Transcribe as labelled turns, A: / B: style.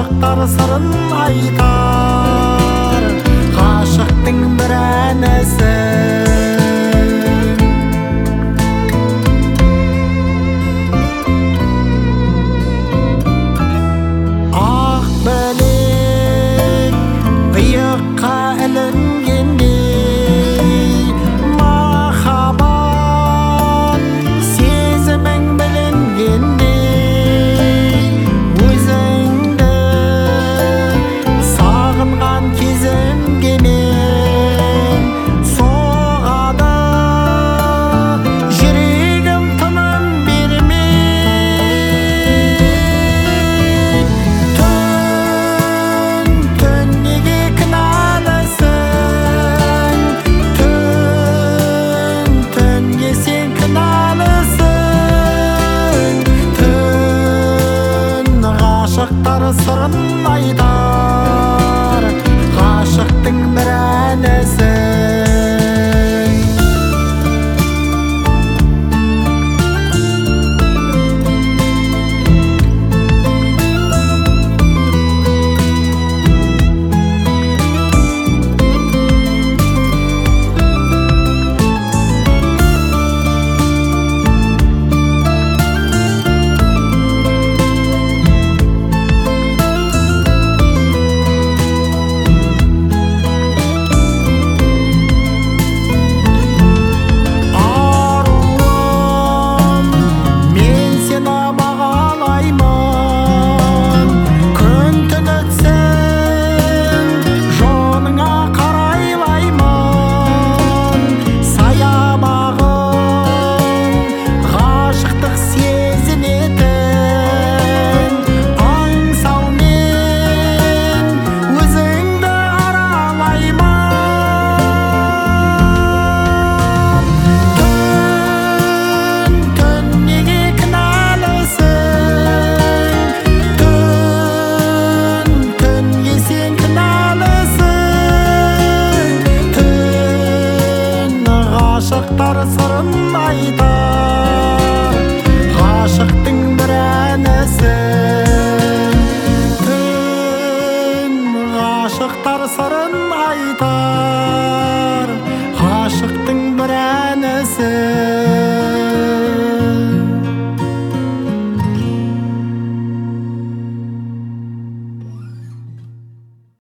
A: ғашықтар сырын айтар, ғашықтың бір әнісі. Ақ білек иыққа ілінгендей, махаббат сезімің білінгендей, өзіңді сағынған кезімге мен соғады жүрегім тыным бермей. Түн неге кінәлісің, түнге сен кінәлісің. Түн ғашықтар сырын айтар, ғашықтың бір әнісі. Ғашықтар сырын айтар, ғашықтың бір әнісі. Түн ғашықтар сырын